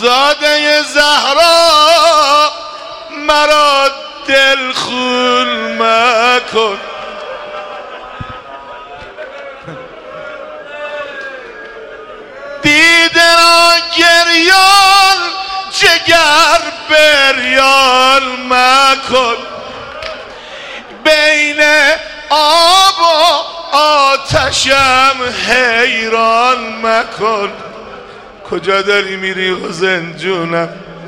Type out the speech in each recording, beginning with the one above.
زاده زهرا مرا دل خون مکن. دیده را گریان جگر بریان مکن. بین آب و آتشم حیران مکن. کجا داری میری حسین جونم؟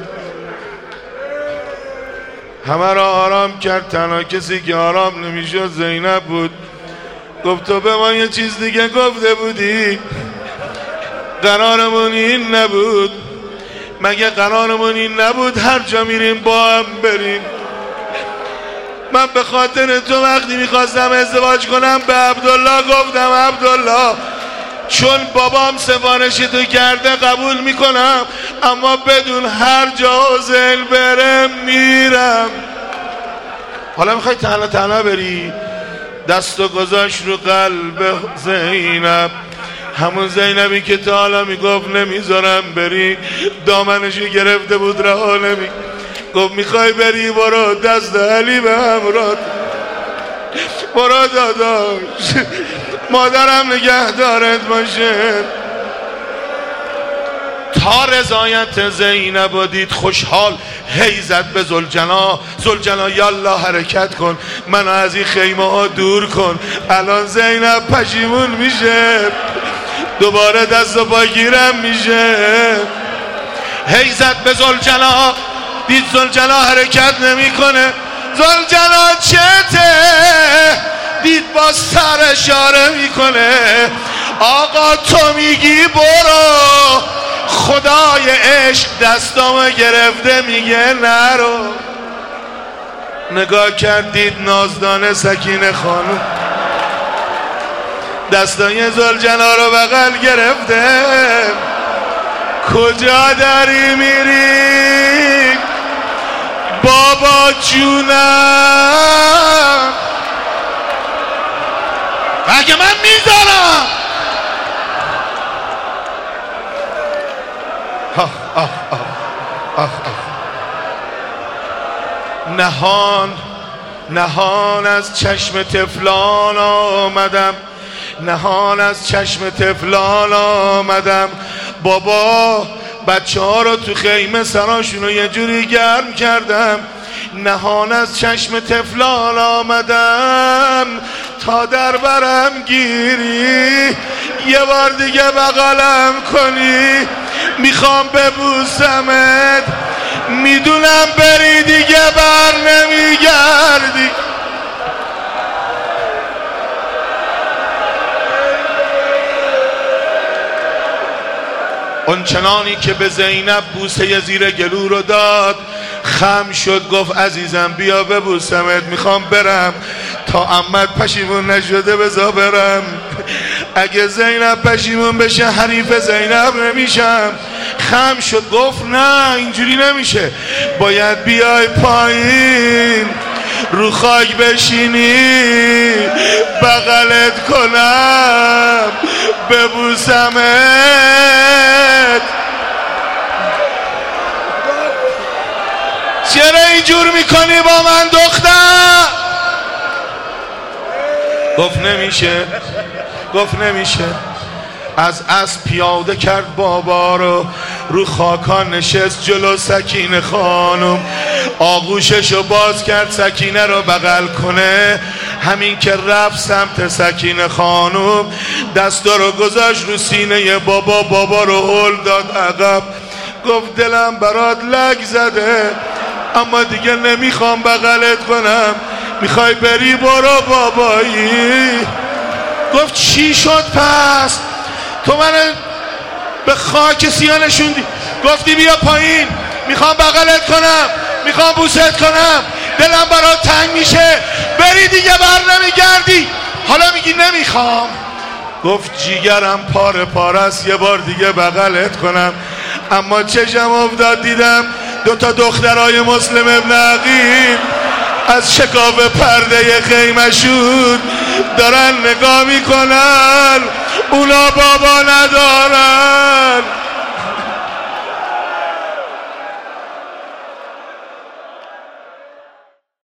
همه را آرام کرد، تنها کسی که آرام نمیشد زینب بود. گفت تو به ما یه چیز دیگه گفته بودی، قرارمون این نبود؟ مگه قرارمون این نبود هر جا میریم با هم بریم؟ من به خاطر تو وقتی میخواستم ازدواج کنم به عبدالله گفتم عبدالله چون بابام سفارش تو کرده قبول میکنم، اما بدون هر جا حسین برم میرم. حالا میخوای تنها تنها بری؟ دستو گذاشت رو قلب زینب، همون زینبی که تا حالا میگفت نمیذارم بری، دامنشو گرفته بود رها نمی. گفت میخوای بری برو، دست علی به همراه برو داداش، مادرم نگهدارت باشه. تا رضایت زینب و دید خوشحال هی زد به ذوالجنا. ذوالجنا یالله حرکت کن، منو از این خیمه ها دور کن. الان زینب پشیمون میشه، دوباره دست و پاگیرم میشه. هی زد به ذوالجنا، دید ذوالجنا حرکت نمیکنه. ذوالجنا چته؟ دید با سر اشاره میکنه. آقا تو میگی برو، خدای عشق دستامو گرفته میگه نرو. نگاه کردید نازدانه سکینه خانم دستای ذوالجنا رو بغل گرفته. کجا داری میری بابا جونم؟ اگه من میذارم نهان نهان از چشم طفلان آمدم، نهان از چشم طفلان آمدم. بابا بچه ها رو تو خیمه سراشون رو یه جوری گرم کردم. نهان از چشم طفلان آمدم تا در برم گیری، یه بار دیگه بغلم کنی، میخوام ببوسمت، میدونم بری دیگه بر نمیگردی. اونچنانی که به زینب بوسه زیر گلو رو داد خم شد، گفت عزیزم بیا ببوسمت، میخوام برم تا عمت پشیمون نشده بذار برم. اگه زینب پشیمون بشه حریف زینب نمیشم. خم شد گفت نه اینجوری نمیشه، باید بیای پایین رو خاک بشینی، بغلت کنم ببوسمت. چرا اینجور میکنی با من دختر؟ گفت نمیشه، گفت نمیشه. از اسب پیاده کرد بابا رو خاکان نشست جلو سکینه خانم. آغوششو باز کرد سکینه رو بغل کنه. همین که رفت سمت سکینه خانم دستا رو گذاشت رو سینه بابا، بابا رو هل داد عقب. گفت دلم برات لگ زده اما دیگه نمیخوام بغلت کنم، میخوای بری برو بابایی. گفت چی شد پس؟ تو من به خاک سیاه نشوندی، گفتی بیا پایین، میخوام بغلت کنم، میخوام بوست کنم، دلم برات تنگ میشه، بری دیگه بر نمیگردی، حالا میگی نمیخوام. گفت جیگرم پاره پاره است، یه بار دیگه بغلت کنم. اما چشم افتاد دیدم دوتا دخترای مسلم ابن عقیل از شکاف پرده خیمشون دارن نگاه میکنن، اونا بابا ندارن.